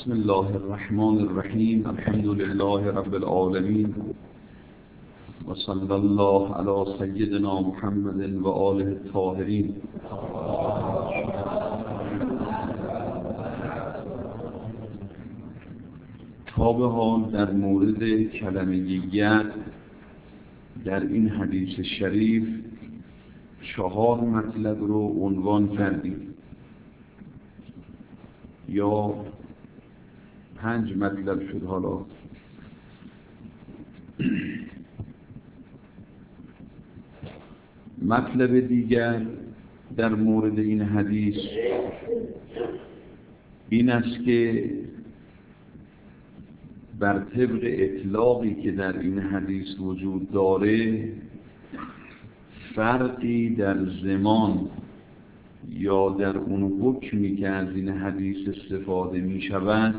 بسم الله الرحمن الرحیم. الحمد لله رب العالمین و صلی الله علی سیدنا محمد و آله الطاهرین. تا به حال در مورد کلمه‌یت در این حدیث شریف 4 مطلب رو عنوان کردیم یا 5 مطلب شد. حالا مطلب دیگر در مورد این حدیث این است که بر طبق اطلاقی که در این حدیث وجود داره، فرقی در زمان یا در اون حکمی که از این حدیث استفاده می شود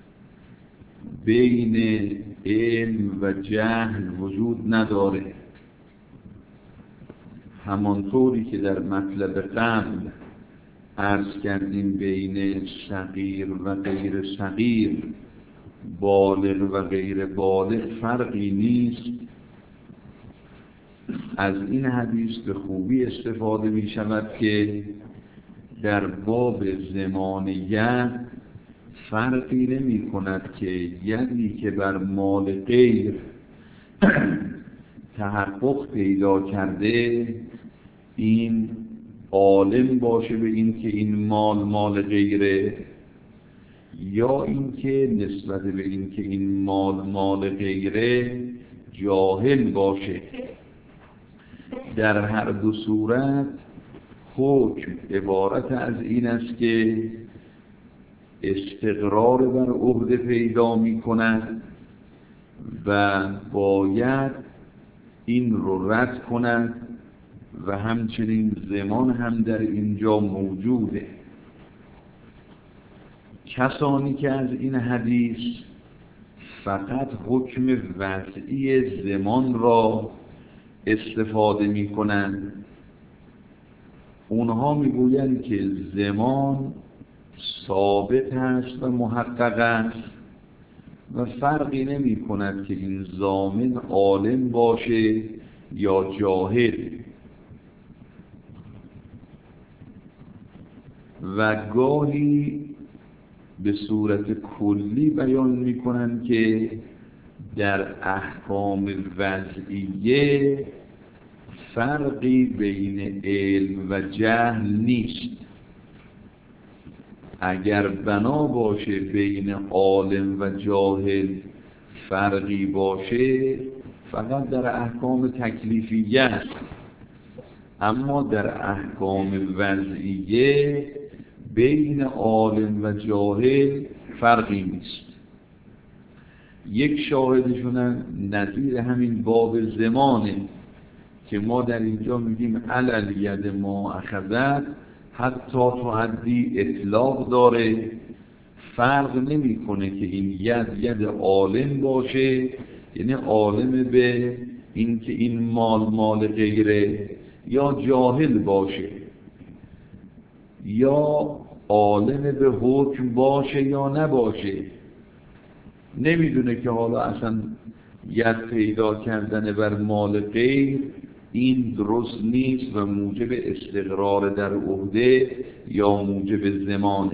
بین علم و جهل وجود نداره. همانطوری که در مطلب قبل عرض کردیم بین صغیر و غیر صغیر، بالغ و غیر بالغ فرقی نیست، از این حدیث به خوبی استفاده می شود که در باب زمانیت فرقی نمی کند که یدی که بر مال غیر تحقق پیدا کرده این عالم باشه به این که این مال غیره، یا اینکه نسبت به این که این مال غیره جاهل باشه. در هر دو صورت حکم عبارت از این است که استقرار بر عهده پیدا می کند و باید این رو رد کند و همچنین زمان هم در اینجا موجوده. کسانی که از این حدیث فقط حکم وضعی زمان را استفاده می کنند، اونها میگویند که زمان ثابت است و محقق است و فرقی نمی کند که این ضامن عالم باشه یا جاهل، و گاهی به صورت کلی بیان می کنند که در احکام وضعیه فرقی بین علم و جهل نیست. اگر بنا باشه بین عالم و جاهل فرقی باشه فقط در احکام تکلیفیه است، اما در احکام وضعیه بین عالم و جاهل فرقی نیست. یک شاهدشون نظیر همین باب زمانه که ما در اینجا میگیم علل ید ما اخذت، حتی تو حدی اطلاق داره، فرق نمیکنه که این ید عالم باشه، یعنی عالم به این که این مال غیره، یا جاهل باشه، یا عالم به حکم باشه یا نباشه. نمیدونه که حالا اصلا ید پیدا کردن بر مال غیر این درست نیست و موجب استقرار در عهده یا موجب زمانه.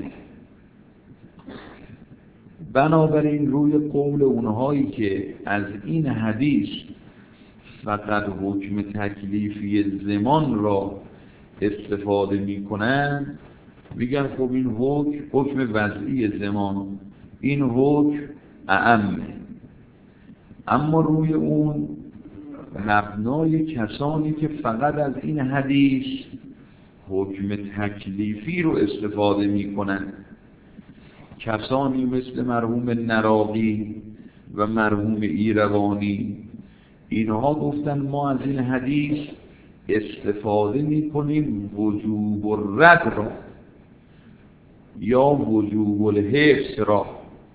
بنابراین روی قول اونهایی که از این حدیث فقط حکم تکلیفی زمان را استفاده می کنند، میگن خب این حکم وضعی زمان، این حکم اعمه. اما روی اون مبنای کسانی که فقط از این حدیث حکم تکلیفی رو استفاده می کنند، کسانی مثل مرحوم نراقی و مرحوم ایروانی، اینها گفتن ما از این حدیث استفاده می کنیم وجوب الرد را یا وجوب الحفظ را.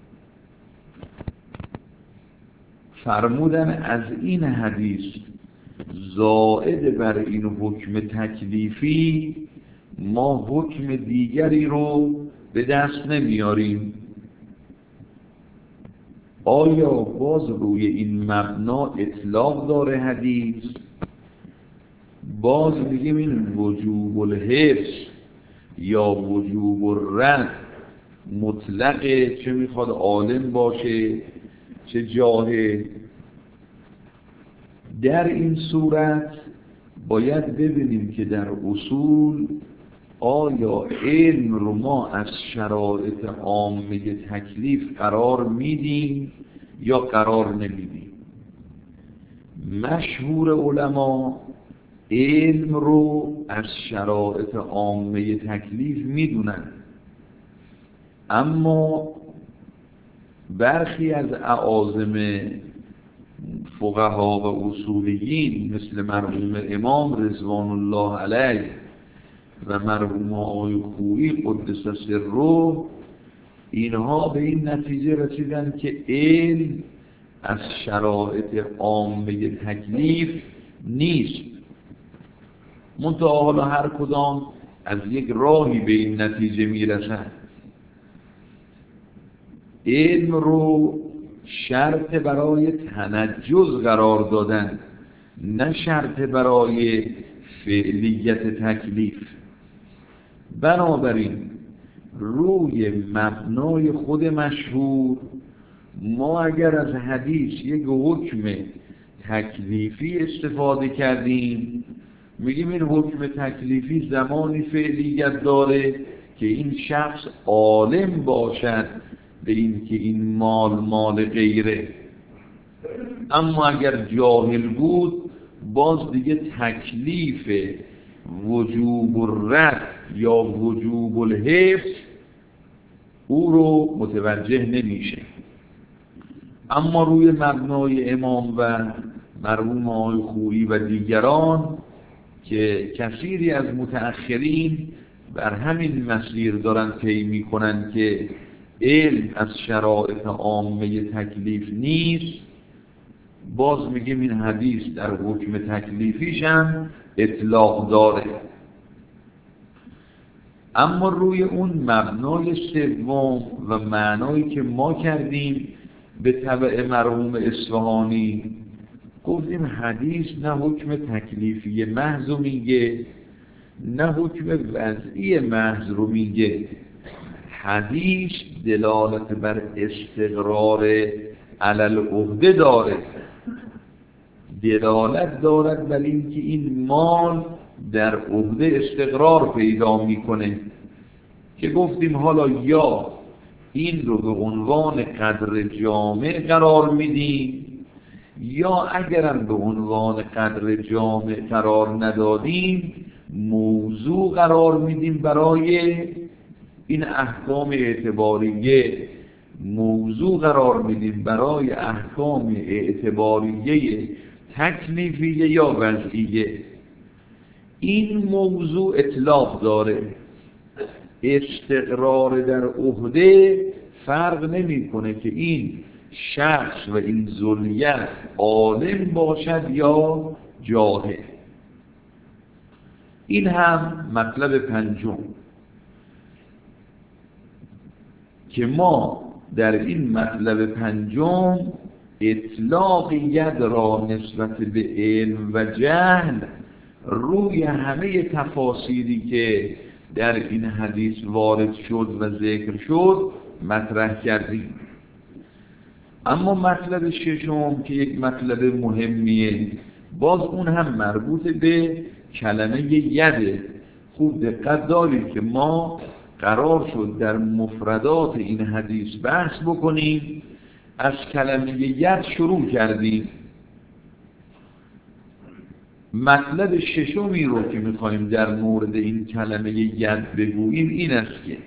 فرمودن از این حدیث زائد بر این حکم تکلیفی ما حکم دیگری رو به دست نمیاریم آیا باز روی این مبنا اطلاق داره حدیث؟ باز میگیم این وجوب الحفظ یا وجوب الرد مطلقه، چه میخواد عالم باشه چه جاهل. در این صورت باید ببینیم که در اصول آیا علم رو ما از شرایط عامه تکلیف قرار میدیم یا قرار نمیدیم. مشهور علما علم رو از شرایط عامه تکلیف میدونن، اما برخی از اعاظم فقها و اصولیین مثل مرحوم امام رضوان الله علیه و مرحوم آقای خویی قدس سره، اینها به این نتیجه رسیدن که علم از شرایط عامه تکلیف نیست. منتها حالا هر کدام از یک راهی به این نتیجه میرسن. علم رو شرط برای تنجز قرار دادن، نه شرط برای فعلیت تکلیف. بنابراین روی مبنای خود مشهور ما اگر از حدیث یک حکم تکلیفی استفاده کردیم، میگیم این حکم تکلیفی زمانی فعلیت داره که این شخص عالم باشد به این که این مال غیره. اما اگر جاهل بود باز دیگه تکلیف وجوب الرد یا وجوب الحفظ او رو متوجه نمیشه. اما روی مبنای امام و مرحوم آقای خویی و دیگران که کثیری از متأخرین بر همین مسیر دارن طی میکنن که علم از شرایط عامه تکلیف نیست، باز میگیم این حدیث در حکم تکلیفیش هم اطلاق داره. اما روی اون مبنای سوم و معنایی که ما کردیم به تبع مرحوم اصفهانی، گفتیم حدیث نه حکم تکلیفی محض رو میگه نه حکم وضعی محض رو میگه. حدیث دلالت بر استقرار علی العهده داره، دلالت دارد بر اینکه این مال در عهده استقرار پیدا میکنه، که گفتیم حالا یا این رو به عنوان قدر جامع قرار میدیم یا اگرم به عنوان قدر جامع قرار ندادیم موضوع قرار میدیم برای این احکام اعتباریه، موضوع قرار میدیم برای احکام اعتباریه تکلیفیه یا وضعیه. این موضوع اطلاق داره. استقرار در عهده فرق نمیکنه که این شخص و این ذریت عالم باشد یا جاهل. این هم مطلب پنجم که ما در این مطلب پنجم اطلاق ید را نسبت به علم و جهل روی همه تفاسیری که در این حدیث وارد شد و ذکر شد مطرح کردیم. اما مطلب ششم که یک مطلب مهمیه، باز اون هم مربوط به کلمه یده. خوب دقت دارید که ما قرار شد در مفردات این حدیث بحث بکنیم، از کلمه ید شروع کردیم. مطلب ششمی رو که میخوایم در مورد این کلمه ید بگوییم این است که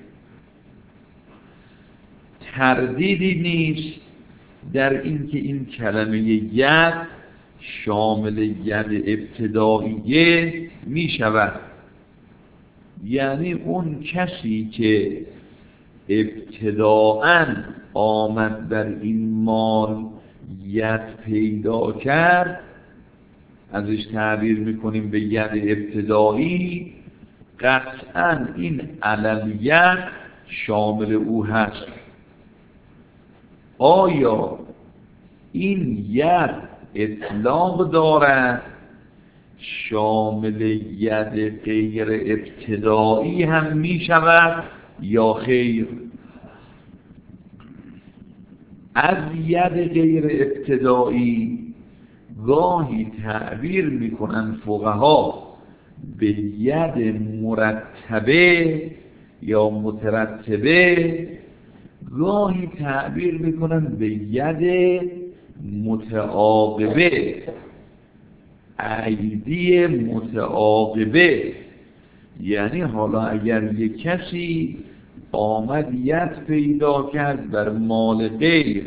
تردیدی نیست در این که این کلمه ید شامل ید ابتداییه می شود. یعنی اون کسی که ابتداءً آمد در این مال ید پیدا کرد، ازش تعبیر میکنیم به ید ابتدایی، قطعاً این علل ید شامل او هست. آیا این ید اطلاق دارد، شامل ید غیر ابتدایی هم می شود یا خیر. از ید غیر ابتدایی گاهی تعبیر می کنند فقها به ید مرتبه یا مترتبه، گاهی تعبیر می کنند به ید متعاقبه، ایدی متعاقبه. یعنی حالا اگر یک کسی آمد ید پیدا کرد بر مال غیر،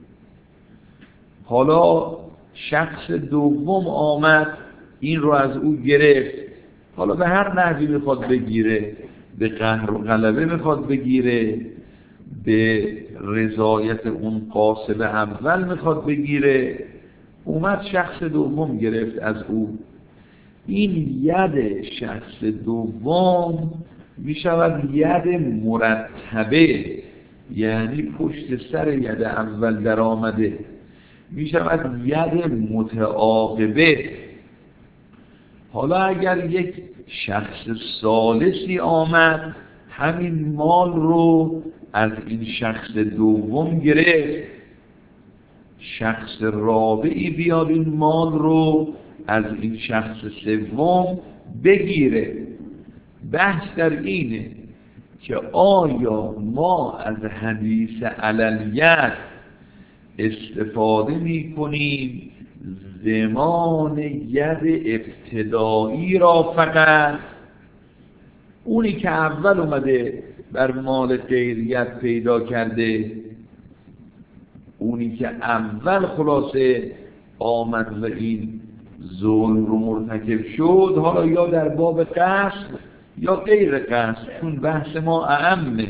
حالا شخص دوم آمد این رو از او گرفت، حالا به هر نحوی میخواد بگیره، به قهر و غلبه میخواد بگیره، به رضایت اون قاصد اول میخواد بگیره، اومد شخص دوم گرفت از او. این ید شخص دوم می شود ید مرتبه، یعنی پشت سر ید اول در آمده، می شود ید متعاقبه. حالا اگر یک شخص ثالثی آمد همین مال رو از این شخص دوم گرفت، شخص رابعی بیاد این مال رو از این شخص سوم بگیره. بحث در اینه که آیا ما از حدیث عللیت استفاده می کنیم زمان ید ابتدایی را فقط، اونی که اول اومده بر مال غیریت پیدا کرده، اونی که اول خلاصه آمد و این ظلم رو مرتکب شد، حالا یا در باب قصد یا غیر قصد، چون بحث ما اعمه.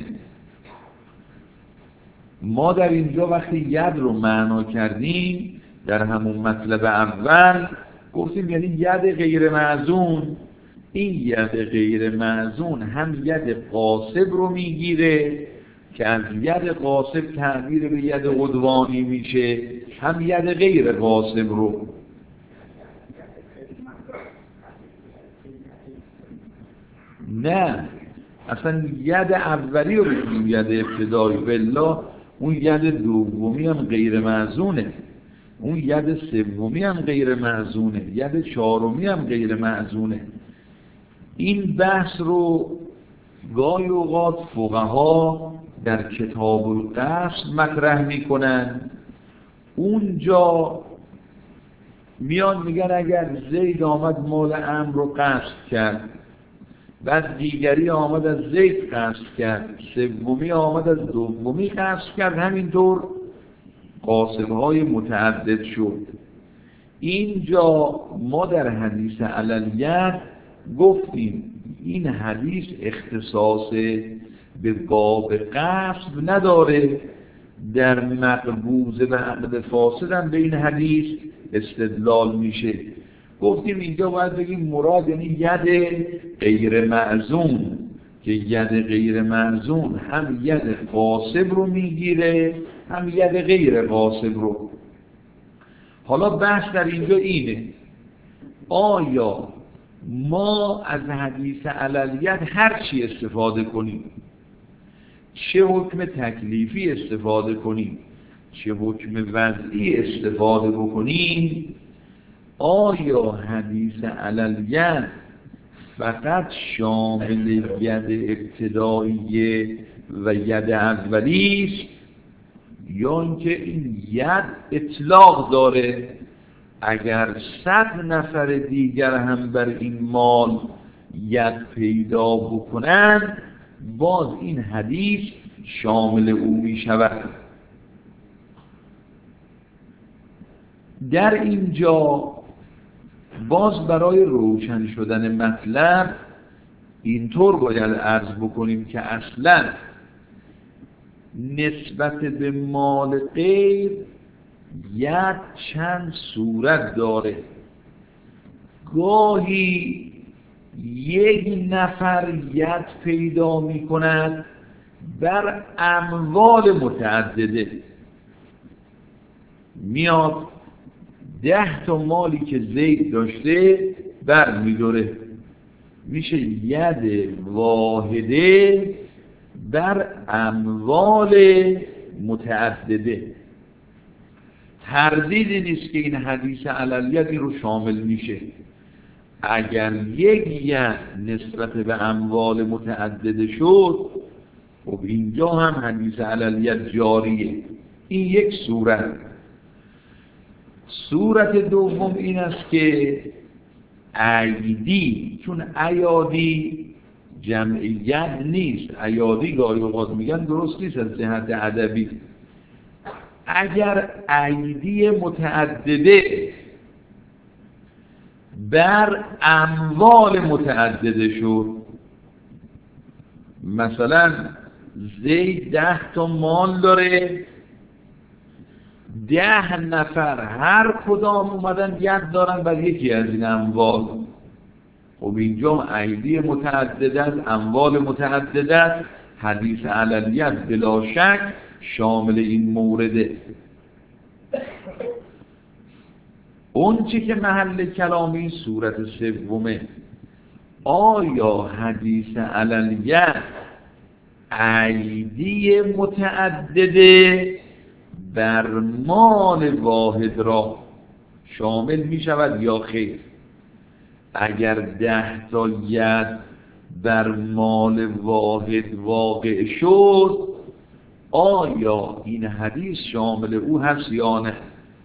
ما در اینجا وقتی ید رو معنا کردیم در همون مطلب اول گفتیم یعنی ید غیر معزون. این ید غیر معزون هم ید غاصب رو میگیره که از ید غاصب تعبیر به ید عدوانی میشه، هم ید غیر غاصب رو. نه، اصلا ید اولی رو بگیم ید ابتدایی، بالله اون ید دومی هم غیر معزونه، اون ید سومی هم غیر معزونه، ید چهارمی هم غیر معزونه. این بحث رو گاهی اوقات فقها در کتاب القصد مطرح میکنن. اونجا میان میگن اگر زید آمد مال عمرو رو قصد کرد، بعد دیگری آمد از زید قصد کرد، سومی آمد از دومی قصد کرد، همینطور قاصدهای متعدد شد. اینجا ما در حدیث عللیت گفتیم این حدیث اختصاص به باب قصد نداره، در مقبوض و عقد فاسد هم به این حدیث استدلال میشه. گفتیم اینجا باید بگیم مراد یعنی ید غیر معزون، که ید غیر معزون هم ید غاصب رو میگیره هم ید غیر غاصب رو. حالا بحث در اینجا اینه آیا ما از حدیث عللیت هر چی استفاده کنیم، چه حکم تکلیفی استفاده کنیم چه حکم وضعی استفاده بکنیم، آیا حدیث عللیت فقط شامل ید ابتدایی و ید اولی است یا اینکه این ید اطلاق داره، اگر 100 نفر دیگر هم بر این مال ید پیدا بکنند باز این حدیث شامل او می شود. در اینجا باز برای روشن شدن مطلب اینطور باید عرض بکنیم که اصلا نسبت به مال غیر ید چند صورت داره. گاهی یک نفر ید پیدا می کند بر اموال متعدده، میاد 10 تا مالی که زید داشته بر میداره، میشه ید واحده بر اموال متعدده. تردیدی نیست که این حدیث علالید این رو شامل میشه. اگر یک ید نسبت به اموال متعدده شد، خب اینجا هم حدیث علالید جاریه. این یک صورت. صورت دوم این است که ایدی، چون ایادی جمعیت نیست، ایادی گاهی اوقات میگن درست نیست از جهت ادبی. اگر ایدی متعدده بر اموال متعدده شد، مثلا زید 10 تا مال داره، 10 نفر هر کدام اومدن ید دارن بر یکی از این اموال، خب اینجا ایدی متعدده است، اموال متعدده است. حدیث علالید بلا شک شامل این مورده. اون چی که محل کلامی صورت سومه، آیا حدیث علالید ایدی متعدده بر مال واحد را شامل می شود یا خیر؟ اگر 10 تا ید بر مال واحد واقع شد، آیا این حدیث شامل او هست یا نه؟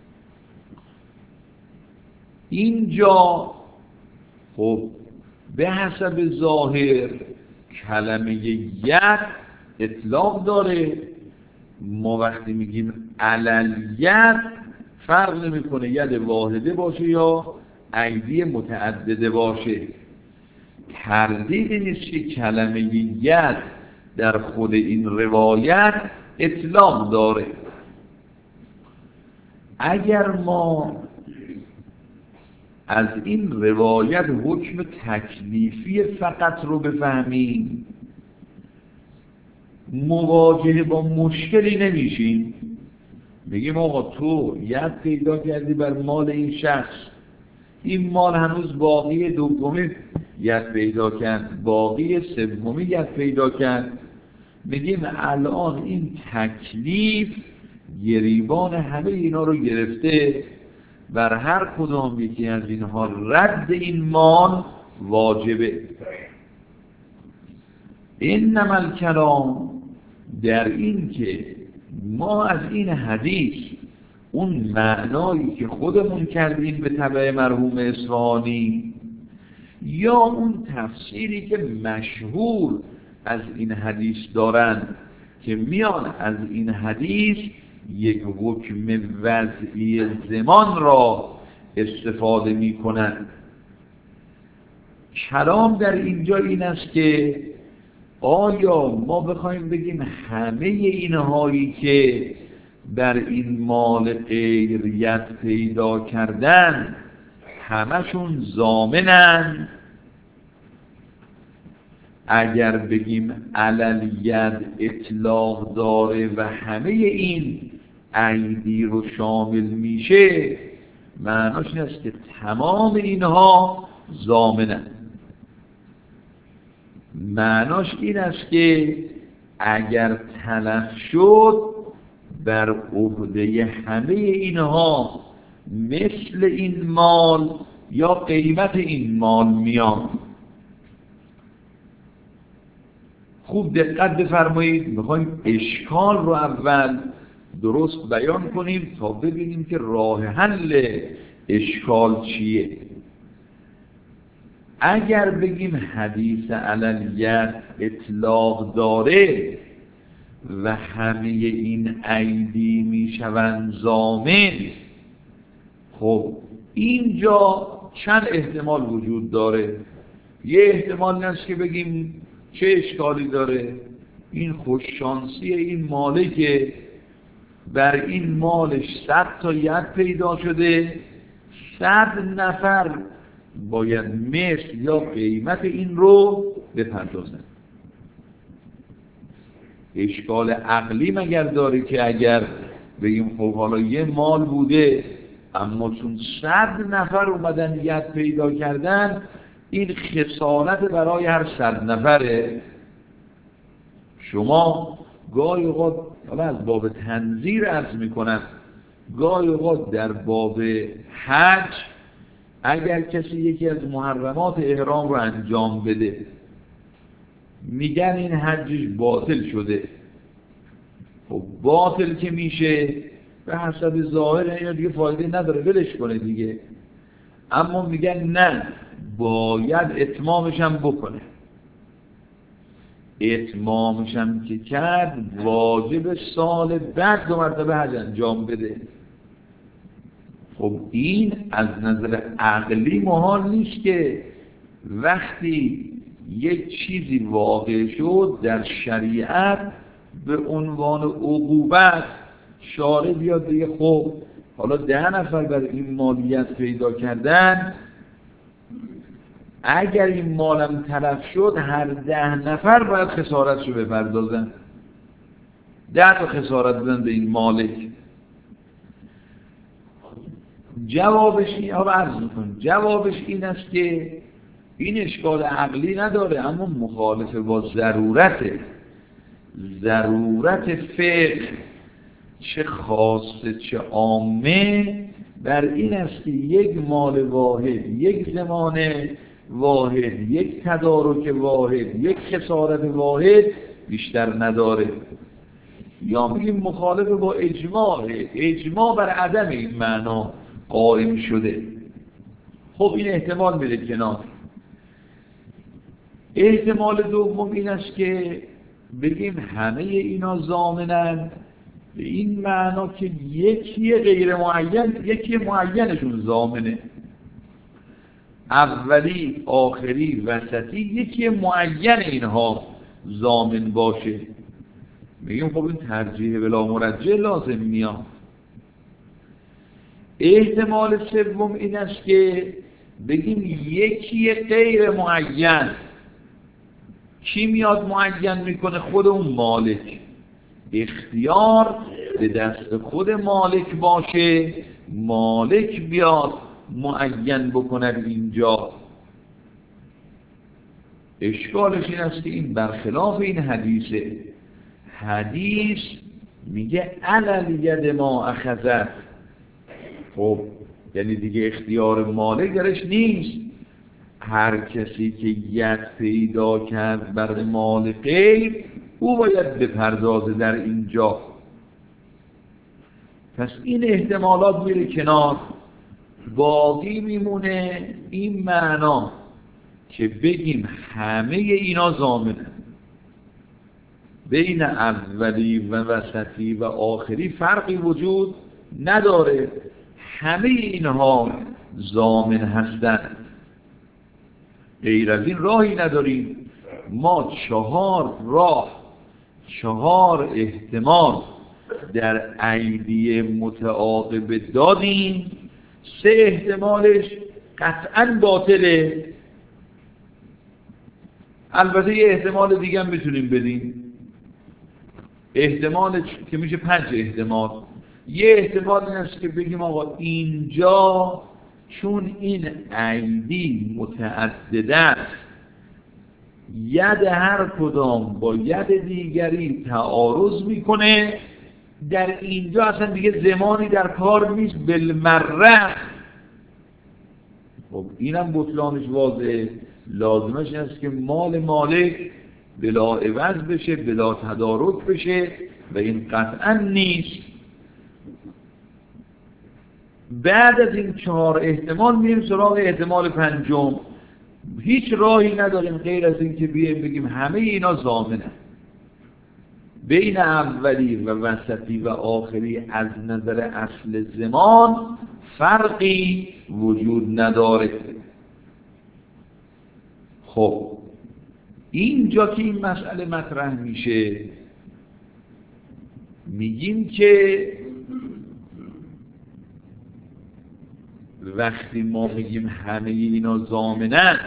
اینجا خب به حسب ظاهر کلمه ید اطلاق داره. ما وقتی میگیم علالید فرق نمیکنه ید واحده باشه یا ایدی متعدده باشه. تردیدی نیست که کلمه ید در خود این روایت اطلاق داره. اگر ما از این روایت حکم تکلیفی فقط رو بفهمیم، مواجهه با مشکلی نمیشیم. بگیم آقا تو ید پیدا کردی بر مال این شخص، این مال هنوز باقی دومی ید پیدا کرد، باقی سومی ید پیدا کرد. میگیم الان این تکلیف گریبان همه اینا رو گرفته، بر هر کدام یکی از اینها رد این مال واجبه. انما الکلام در این که ما از این حدیث اون معنایی که خودمون کردیم به تبع مرحوم اصفهانی، یا اون تفسیری که مشهور از این حدیث دارن که میان از این حدیث یک حکم وضعی زمان را استفاده می کنند. کلام در اینجا این است که آیا ما بخوایم بگیم همه اینهایی که بر این مال غیریت پیدا کردن همشون ضامنن؟ اگر بگیم علالید اطلاق داره و همه این ایدی رو شامل میشه، معناش این است که تمام اینها ضامنن. معناش این است که اگر تلف شد بر عهده همه اینها مثل این مال یا قیمت این مال میاد. خوب دقت بفرمایید، میخوایم اشکال رو اول درست بیان کنیم تا ببینیم که راه حل اشکال چیه. اگر بگیم حدیث علالید اطلاق داره و همه این ایدی میشوند ضامن، خب اینجا چند احتمال وجود داره. یه احتمال است که بگیم چه اشکالی داره، این خوششانسی این مالکه بر این مالش 100 تا ید پیدا شده، 100 نفر باید مثل یا قیمت این رو بپردازن. اشکال عقلی مگر داره که اگر بگیم خب حالا یه مال بوده اما چون 100 نفر اومدن ید پیدا کردن، این خسارت برای هر 100 نفره. شما گاهی اوقات، حالا از باب تنظیر عرض میکنم، گاهی اوقات در باب حج اگر کسی یکی از محرمات احرام رو انجام بده، میگن این حجش باطل شده. خب باطل که میشه به حسب ظاهر اینا دیگه فایده نداره، ولش کنه دیگه. اما میگن نه، باید اتمامش هم بکنه. اتمامش هم که کرد واجب سال بعد 2 مرتبه حج انجام بده. خب این از نظر عقلی محال نیست که وقتی یک چیزی واقع شد در شریعت به عنوان عقوبت شارع بیاد بگه خب حالا 10 نفر برای این مالیت پیدا کردن، اگر این مالم تلف شد هر 10 نفر باید خسارتشو بپردازن، 10 تا خسارت بدن به این مالک. جوابش این است که این اشکال عقلی نداره، اما مخالف با ضرورت فقه چه خاصه چه عامه بر این است که یک مال واحد، یک زمان واحد، یک تدارک واحد، یک خسارت واحد بیشتر نداره. یا میگیم مخالف با اجماع بر عدم این معنا قائم شده. خب این احتمال میره کنار. احتمال دوم این است که بگیم همه اینا ضامنن، به این معنا که یکی غیر معین، یکی معینشون ضامنه، اولی، آخری، وسطی، یکی معین اینها ضامن باشه. میگیم خب این ترجیح بلا مرجح لازم میاد. احتمال سوم این است که بگیم یکی غیر معین. کی میاد معین میکنه؟ خود اون مالک. اختیار به دست خود مالک باشه، مالک بیاد معین بکنه اینجا. اشکالش این است که این برخلاف این حدیثه. حدیث میگه علل ید ما اخذت. خب یعنی دیگه اختیار مالک درش نیست. هر کسی که ید پیدا کرد بر مال غیر، او باید بپردازه در اینجا. پس این احتمالات میره کنار. باقی میمونه این معنا که بگیم همه اینا ضامنه، بین اولی و وسطی و آخری فرقی وجود نداره، همه اینها ضامن هستند. غیر از این راهی نداریم. ما 4 راه، 4 احتمال در ایدی متعاقبه دادیم. 3 احتمالش قطعاً باطله. البته یه احتمال دیگه هم میتونیم بدیم، احتمال که میشه 5 احتمال. یه احتمال این است که بگیم آقا اینجا چون این ایدی متعدده است، ید هر کدام با ید دیگری تعارض میکنه، در اینجا اصلا دیگه زمانی در کار نیست بالمره. خب اینم بطلانش واضحه. لازمش است که مال مالک بلا عوض بشه، بلا تدارک بشه و این قطعا نیست. بعد از این 4 احتمال میریم سراغ احتمال 5م. هیچ راهی نداریم غیر از این که بیایم بگیم همه اینا ضامنه. بین اولی و وسطی و آخری از نظر اصل زمان فرقی وجود نداره. خب اینجا که این مسئله مطرح میشه، میگیم که وقتی ما میگیم همه اینا ضامنن،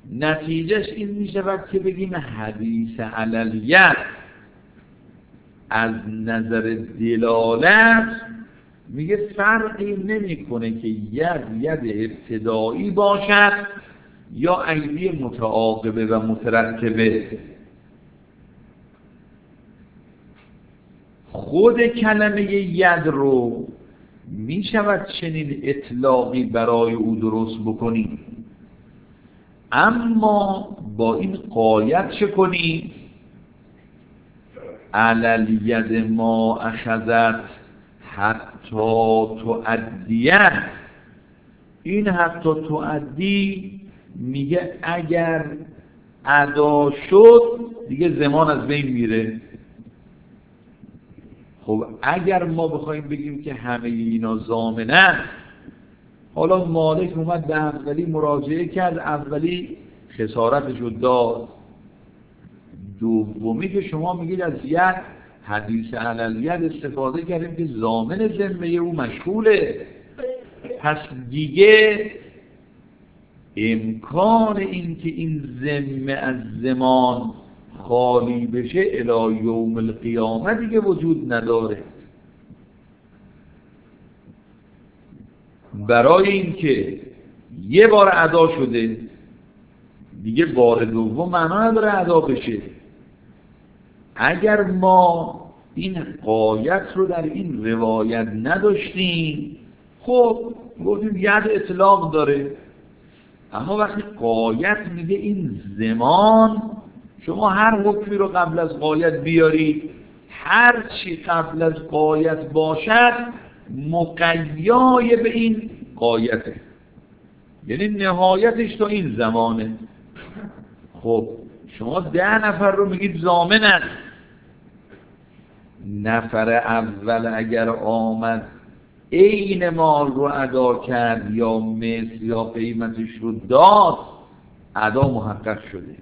نتیجهش این میشه که بگیم حدیث علل ید از نظر دلالت میگه فرقی نمیکنه که ید ابتدایی باشد یا ایدی متعاقبه و مترتبه. خود کلمه ید رو میشود چنین اطلاقی برای او درست بکنی، اما با این قاید چه کنی؟ علی ید ما اخذت حتی تؤدیه. این حتی تؤدی میگه اگر ادا شد دیگه زمان از بین میره. خب اگر ما بخوایم بگیم که همه اینا ضامنن، حالا مالک اومد به اولی مراجعه کرد، اولی خسارتش رو داد، دومی که شما میگید از ید حدیث علی ید استفاده کردیم که ضامن ذمه او مشغوله، پس دیگه امکان این که این ذمه از زمان خالی بشه الی یوم القیامه دیگه وجود نداره. برای اینکه یه بار ادا شده دیگه بار دوم معنا نداره ادا بشه. اگر ما این قایت رو در این روایت نداشتیم، خب گفتیم ید اطلاق داره، اما وقتی قایت میگه این زمان، شما هر حکمی رو قبل از قایت بیارید، هر چی قبل از قایت باشد مقیای به این قایته، یعنی نهایتش تا این زمانه. خب شما 10 نفر رو میگید ضامنن، نفر اول اگر آمد عین مال رو ادا کرد یا مثل یا قیمتش رو داد، ادا محقق شده.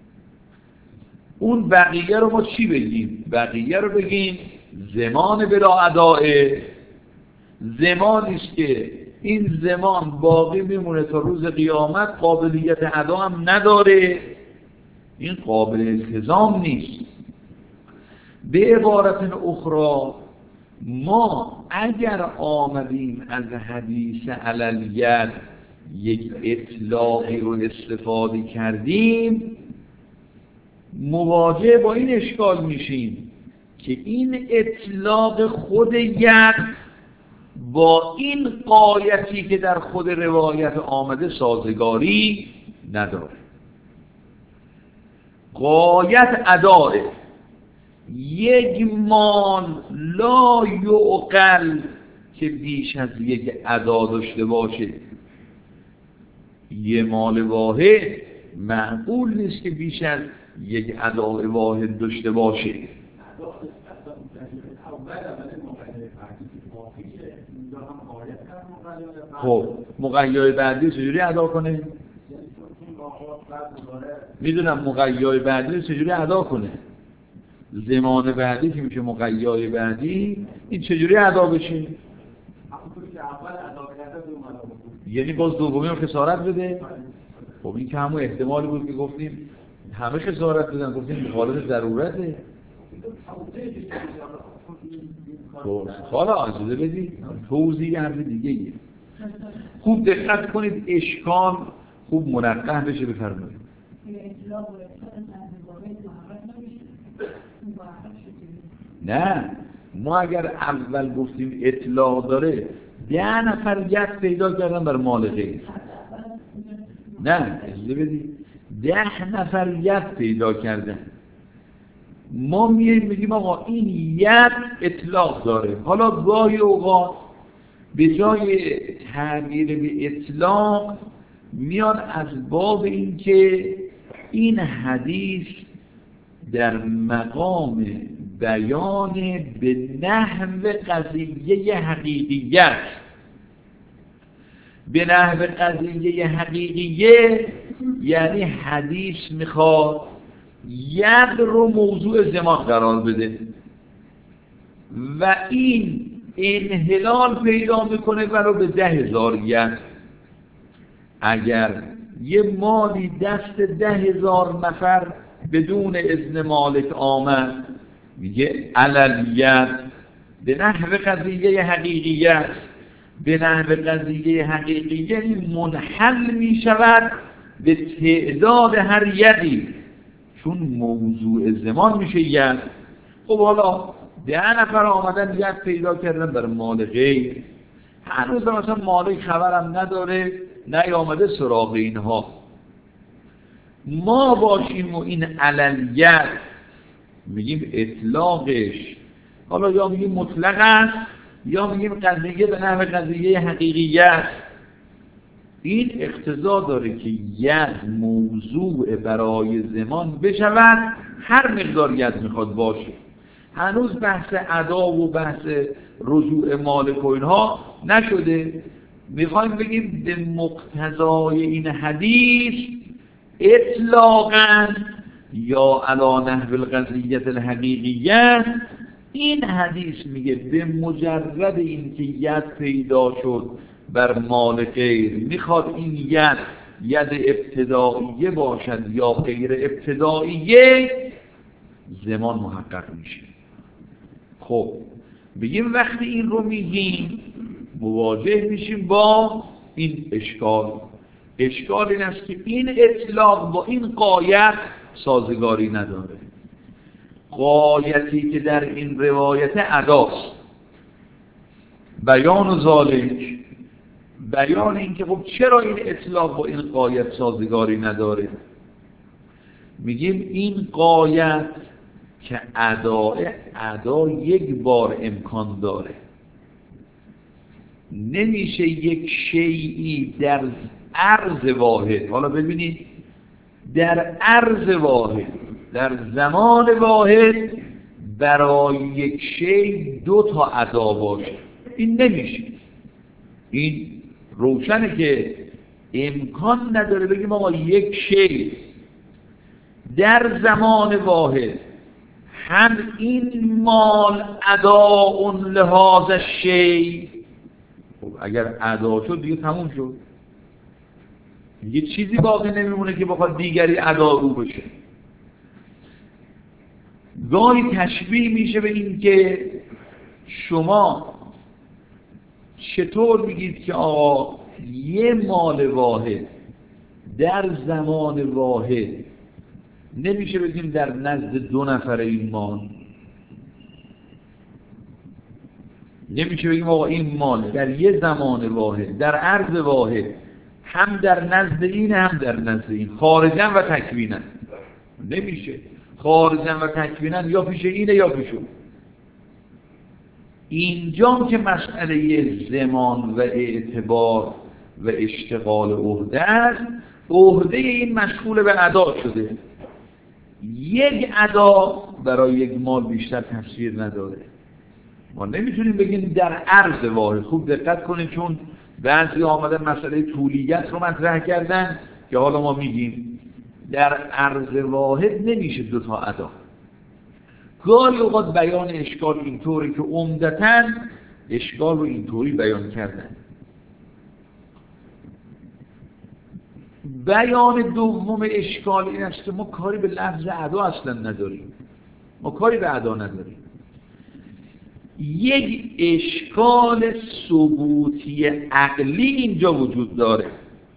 اون بقیه رو ما چی بگیم؟ بقیه رو بگیم زمان بلا ادائه، زمانی است که این زمان باقی میمونه تا روز قیامت، قابلیت ادا هم نداره، این قابل التزام نیست. به عبارت اخرى ما اگر آمدیم از حدیث علی ید یک اطلاقی رو استفاده کردیم، مواجه با این اشکال میشیم که این اطلاق خود ید با این قایتی که در خود روایت آمده سازگاری نداره. قایت اداه، یک مال لا یعقل که بیش از یک ادا داشته باشه، یه مال واحد معقول نیست که بیش از یک ادا واحد داشته باشه. خب مقیای بعدی چجوری ادا کنه؟ میدونم مقیای بعدی چجوری ادا کنه، زمان بعدی که میشه مقیای بعدی، این چجوری ادا بشه؟ یعنی باز دومی رو خسارت بده؟ خب این که همون احتمالی بود که گفتیم همه خسارت بدن، گفتیم مخالف ضرورته. حالا اجازه بدید توضیح حرف دیگه ایه. خوب دقت کنید اشکال خوب منقح بشه. بفرمایید. نه، ما اگر اول گفتیم اطلاق داره 10 نفر ید پیدا کردن بر مال غیر. نه اجازه بدید 10 نفر ید پیدا کردن، ما میگیم آقا این ید اطلاق داره. حالا گاهی اوقات به جای تعبیر به اطلاق میان از باب این که این حدیث در مقام بیان به نحو قضیه حقیقیت، به نحو قضیه حقیقیه یعنی حدیث میخواد ید رو موضوع زمان قرار بده و این انحلال پیدا میکنه ولو به 10,000 ید. اگر یه مالی دست 10,000 نفر بدون اذن مالک آمد میگه عللیت به نحو قضیه حقیقیت، به نحو قضیه حقیقیت منحل می شود به تعداد هر یدی، چون موضوع زمان میشه ید. خب حالا 10 نفر آمدن ید پیدا کردن برای مال غیر، هنوز مثلا مالک خبرم نداره، نیامده سراغ اینها. ما باشیم و این علیت میگیم اطلاقش، حالا یا میگیم مطلق است یا میگیم قضیه به نحو قضیه حقیقیت. این اقتضا داره که ید موضوع برای زمان بشود، هر مقدار ید میخواد باشه. هنوز بحث ادا و بحث رجوع مالک و اینها نشده. میخوایم بگیم به مقتضای این حدیث اطلاقاً یا علی نحو القضیة الحقیقیة، این حدیث میگه به مجرد اینکه ید پیدا شد بر مال غیر، میخواد این ید ابتدائیه باشد یا غیر ابتدائیه، زمان محقق میشه. خب بگیم وقتی این رو میگیم مواجه میشیم با این اشکال. اشکال این است که این اطلاق با این غایت سازگاری نداره. غایتی که در این روایت اداست، بیان ذالک، بیان این که خب چرا این اطلاق با این غایت سازگاری نداره. میگیم این غایت که ادا یک بار امکان داره، نمیشه یک شیئی در عرض واحد، حالا ببینید در عرض واحد در زمان واحد برای یک شیء 2 ادا باشه، این نمیشه. این روشنه که امکان نداره بگیم آقا یک شیء در زمان واحد هم این مال ادا لحاظ شیء. خب اگر ادا شد دیگه تموم شد، یه چیزی باقی نمیمونه که بخواد دیگری ادا رو بشه. گاهی تشبیه میشه به این که شما چطور میگید که آقا یه مال واحد در زمان واحد نمیشه بگیم در نزد 2 نفر این مال، نمیشه بگیم آقا این مال در یه زمان واحد در عرض واحد هم در نزد این هم در نزد این، خارجا و تکوینا نمیشه. خارجا و تکوینا یا پیش اینه یا پیش اون. اینجا که مسئله زمان و اعتبار و اشتغال عهده است، عهده این مشغول به ادا شده. یک ادا برای یک مال بیشتر تفسیر نداره. ما نمیتونیم بگیم در عرض واحد. خوب دقت کنید، چون بعضی آمدن مسئله طولیت رو مطرح کردن که حالا ما میگیم در عرض واحد نمیشه 2 ادا. گاهی اوقات بیان اشکال اینطوری که عمدتاً اشکال رو اینطوری بیان کردن. بیان دوم اشکال این است که ما کاری به لفظ ادا اصلا نداریم، ما کاری به ادا نداریم. یک اشکال ثبوتی عقلی اینجا وجود داره.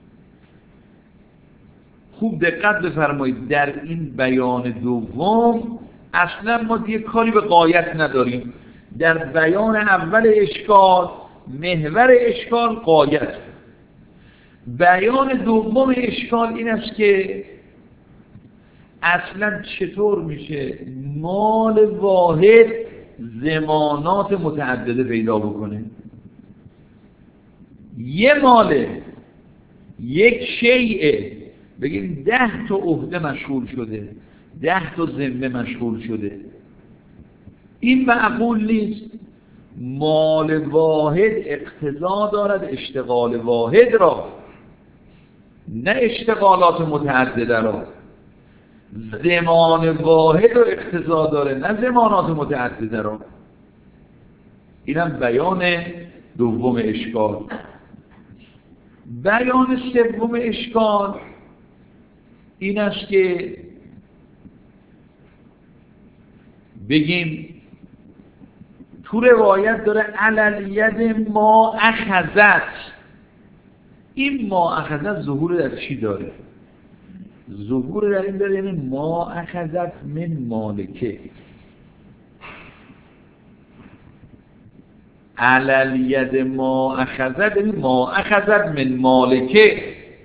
خوب دقت بفرمایید، در این بیان دوم اصلا ما دیگه کاری به غایت نداریم. در بیان اول اشکال محور اشکال غایت. بیان دوم اشکال این است که اصلا چطور میشه مال واحد زمانات متعدده پیدا بکنه. یه ماله، یک شیء، بگیم 10 عهده مشغول شده، 10 ذمه مشغول شده، این معقول نیست. مال واحد اقتضا دارد اشتغال واحد را، نه اشتغالات متعدده را. زمان واحد رو اقتضا داره، نه زمانات متعدده را. اینم بیان دوم اشکال. بیان سوم اشکال این است که بگیم تو روایت داره علالید ما اخذت. این ما اخذت ظهور در چی داره؟ ظهور در این داره یعنی ما اخذت من مالکه. علالید ما اخذت یعنی ما اخذت من مالکه.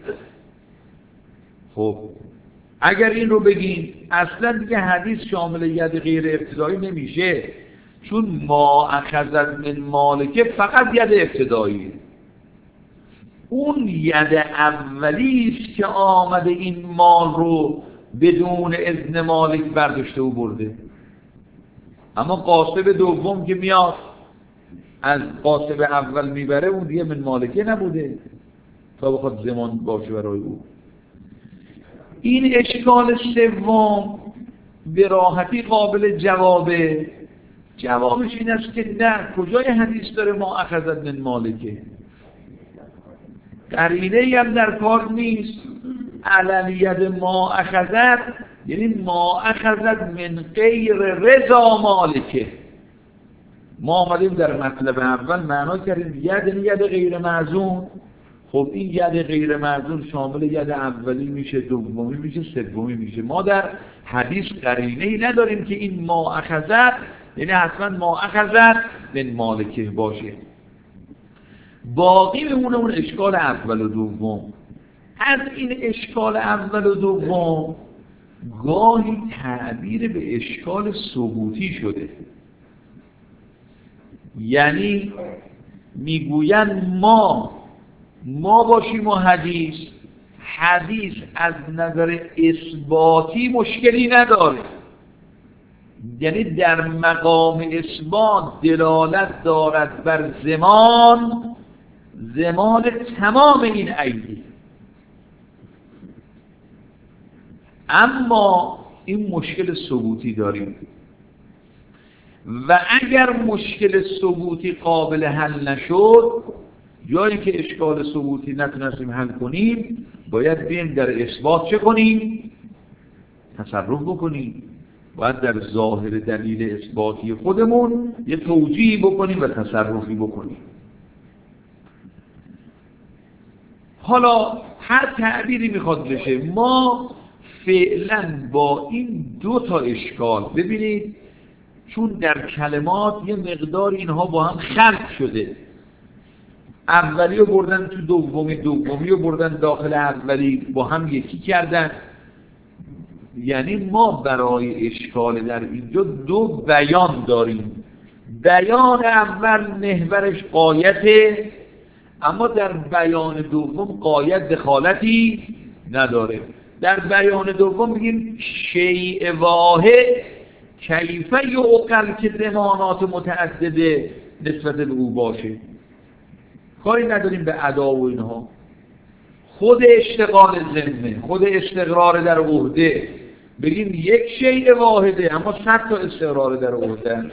خب اگر این رو بگیم اصلا دیگه حدیث شامل ید غیر ابتدایی نمیشه، چون ما اخذت من مالکه فقط ید ابتدایی. اون ید اولیست که آمده این مال رو بدون اذن مالک برداشته و برده. اما قاسب دوم که میاد از قاسب اول میبره اون دیگه من مالکه نبوده تا بخواد زمان باشه برای او. این اشکال سوم به راحتی قابل جوابه. جوابش این است که نه، کجای حدیث داره ما اخذت من مالکه؟ قرینه ای هم در کار نیست. علالید ما اخذت یعنی ما اخذت من غیر رضا مالکه. ما آمدیم در مطلب اول معنا کردیم ید غیر معزون. خب این ید غیر معزون شامل ید اولی میشه، دومی میشه، سومی میشه. ما در حدیث قرینه ای نداریم که این ما اخذت یعنی حتما ما اخذت من مالکه باشه. باقی میمونه اون اشکال اول و دوم. از این اشکال اول و دوم گاهی تعبیر به اشکال ثبوتی شده. یعنی میگوین ما باشیم و حدیث از نظر اثباتی مشکلی نداره، یعنی در مقام اثبات دلالت دارد بر زمان تمام این عیدی. اما این مشکل ثبوتی داریم و اگر مشکل ثبوتی قابل حل نشد، جایی که اشکال ثبوتی نتونستیم حل کنیم، باید بیم در اثبات چه کنیم؟ تصرف بکنیم. باید در ظاهر دلیل اثباتی خودمون یه توجیه بکنیم و تصرفی بکنیم. حالا هر تعبیری میخواد بشه، ما فعلا با این دو تا اشکال، ببینید چون در کلمات یه مقدار اینها با هم خلط شده، اولی رو بردن تو دومی رو بردن داخل اولی، با هم یکی کردن. یعنی ما برای اشکال در اینجا دو بیان داریم. بیان اول محورش غایته، اما در بیان دوم غایت دخالتی نداره. در بیان دوم میگیم شیء واحد کیفه یعقل که زمانات متعدده نسبت به او باشه. کاری نداریم به ادا و اینها. خود اشتغال ذمه، خود استقرار در عهده، بگیم یک شیء واحده اما 100 تا استقرار در عهده.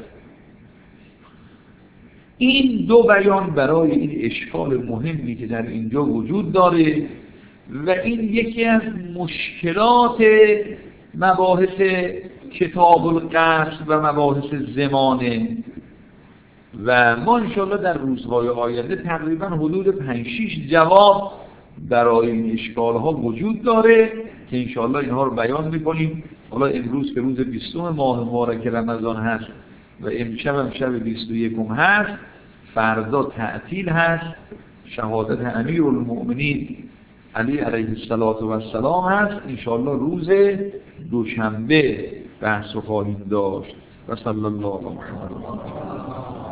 این دو بیان برای این اشکال مهمی که در اینجا وجود داره و این یکی از مشکلات مباحث کتاب القصد و مباحث زمانه و ما انشاءالله در روزهای آینده تقریبا حدود 5-6 جواب برای این اشکال ها وجود داره که انشاءالله اینها رو بیان میکنیم. حالا امروز که روز 20 ماه مبارک رمضان هست و امشب هم شب 21 هست، فردا تعطیل هست، شهادت امیرالمؤمنین علی علیه السلام هست. انشاءالله روز دوشنبه بحث رو خواهیم داشت و صلی الله علیه و